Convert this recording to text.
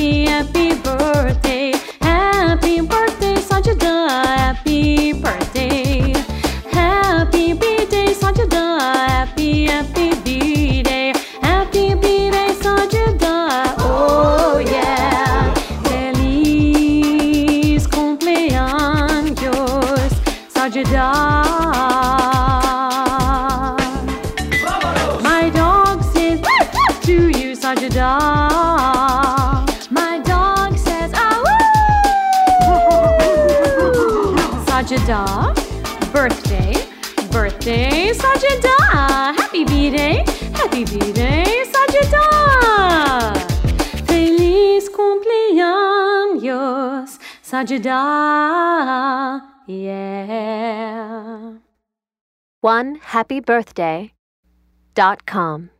happy, happy birthday. Happy birthday, Sajida. Happy birthday. Happy birthday, Sajida. Happy, happy birthday. Happy birthday, Sajida. Oh yeah. Feliz cumpleaños, Sajida. My dog says to you, Sajida. My dog says, Sajida, birthday, birthday, Sajida. Happy birthday, Sajida. Feliz cumpleaños, Sajida. Yeah. OneHappyBirthday.com